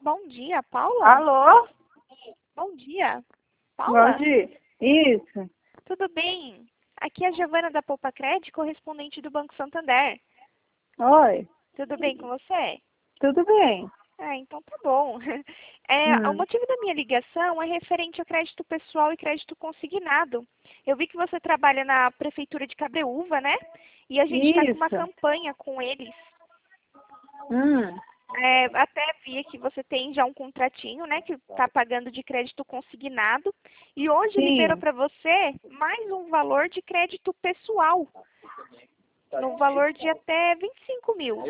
Bom dia, Paula? Alô? Bom dia. Paula? Bom dia. Isso. Tudo bem? Aqui é a Giovana da Poupa Cred, correspondente do Banco Santander. Oi. Tudo bem com você? Tudo bem? Ah, então tá bom. O motivo da minha ligação é referente a crédito pessoal e crédito consignado. Eu vi que você trabalha na Prefeitura de Cabreúva, né? E a gente está com uma Isso. campanha com eles. Hum. Até vi que você tem já um contratinho, né, que está pagando de crédito consignado. E hoje liberou Sim. para você mais um valor de crédito pessoal, no valor de até 25 mil.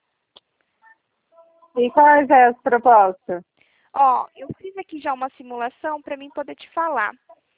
E quais é as propostas? Ó, eu fiz aqui já uma simulação para mim poder te falar.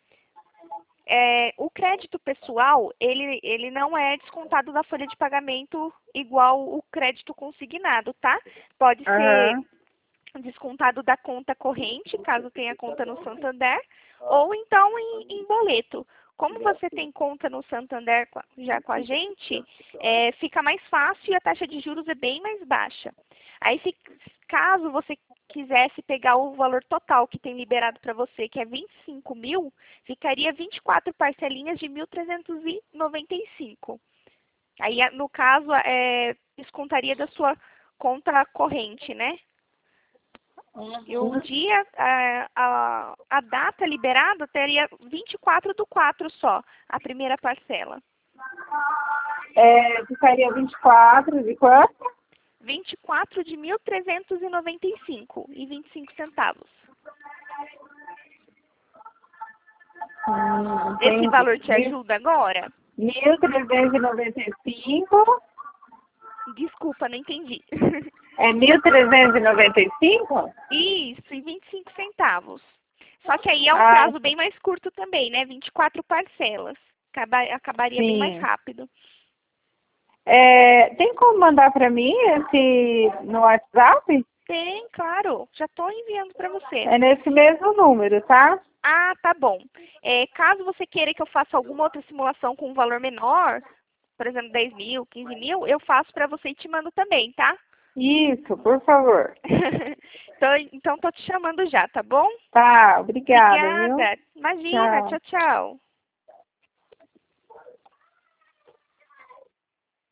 O crédito pessoal, ele não é descontado da folha de pagamento igual o crédito consignado, tá? Pode ser Aham. descontado da conta corrente, caso tenha conta no Santander, ou então em boleto. Como você tem conta no Santander já com a gente, fica mais fácil e a taxa de juros é bem mais baixa. Aí, caso você quisesse pegar o valor total que tem liberado para você, que é 25 mil, ficaria 24 parcelinhas de 1.395. Aí, no caso, descontaria da sua conta corrente, né? E o dia, a data liberada teria 24/4 só, a primeira parcela. Ficaria 24 de quanto? 24 de 1.395 e 25 centavos. Esse Entendi. valor te ajuda agora? 1.395. Desculpa, não entendi. É 1.395? Isso, e 25 centavos. Só que aí é um Ah, prazo bem mais curto também, né? 24 parcelas. Acabaria bem mais sim. rápido. Tem como mandar para mim esse no WhatsApp? Tem, claro. Já estou enviando para você. É nesse mesmo número, tá? Ah, tá bom. Caso você queira que eu faça alguma outra simulação com um valor menor, por exemplo, 10 mil, 15 mil, eu faço para você e te mando também, tá? Isso, por favor. Então, tô te chamando já, tá bom? Tá, obrigada, viu? Obrigada. Imagina, Tchau. tchau, tchau.